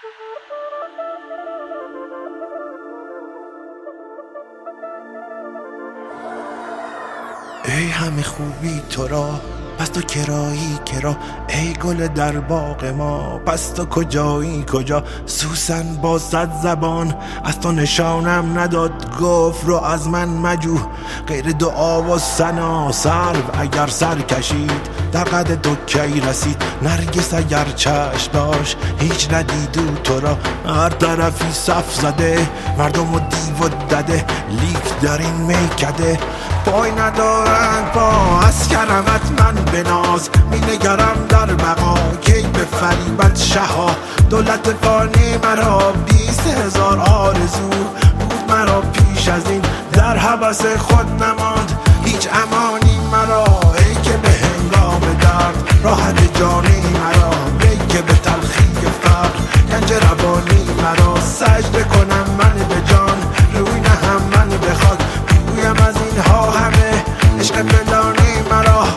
ای همه خوبی تو را پس تو کرایی کرا، ای گل در باغ ما پس تو کجایی کجا. سوسن با 100 زبان از تو نشانم نداد، گفت رو از من مجو غیر دعا و ثنا. سرو اگر سر کشید در قد تو کی رسید، نرگس اگر چشم داشت هیچ ندیدو تو را. هر طرفی صف زده مردم و دیو و دده، لیک در این میکده پای ندارند پا. از کرمت من به ناز می نگرم در بقا، کی به فریبت شها. دولت فانی مرا 20,000 آرزو بود مرا پیش از این، در هوس خود نماند هیچ امانی مرا. ای که به هنگام درد راحت جانی مرا، ای که به تلخی فقر گنج روانی مرا. سجده کنم من به جان روی نهم من به خاک، بگویم از اینها همه عشق فلانی مرا.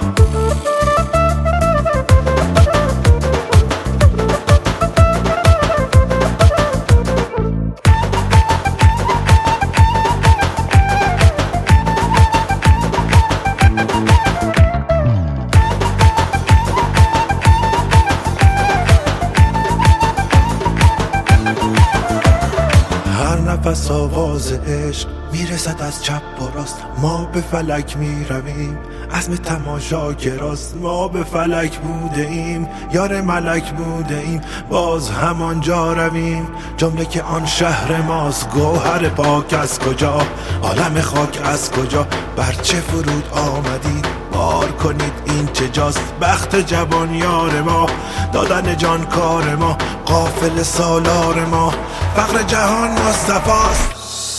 نفس آواز عشق میرسد از چپ و راست، ما به فلک میرویم عزم تماشا گراست. ما به فلک بوده ایم یار ملک بوده ایم، باز همانجا رویم جمله که آن شهر ماست. گوهر پاک از کجا عالم خاک از کجا، بر چه فرود آمدید بار کنید این چه جاست. بخت جوان یار ما دادن جان کار ما، قافل سالار ما فقر جهان مصطفاست.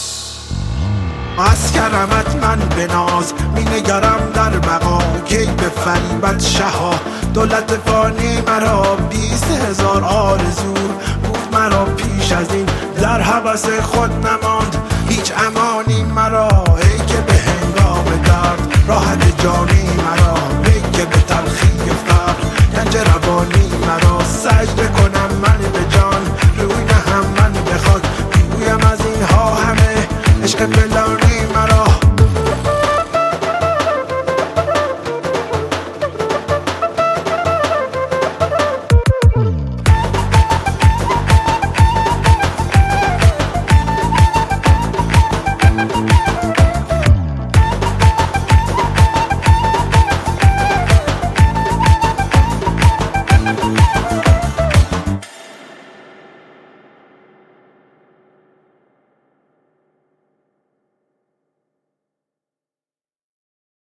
از کرمت من به ناز می نگرم در بقا، کی به فریبت شها. دولت فانی مرا 20,000 آرزو بود مرا پیش از این، در هوس خود نماند هیچ امانی مرا. ای که به هنگام درد راحت جانی مرا، ای که به تلخی فقر گنج روانی مرا. سجده کنم من به جان روی نهم من به خاک، بگویم از اینها همه عشق فلانی مرا.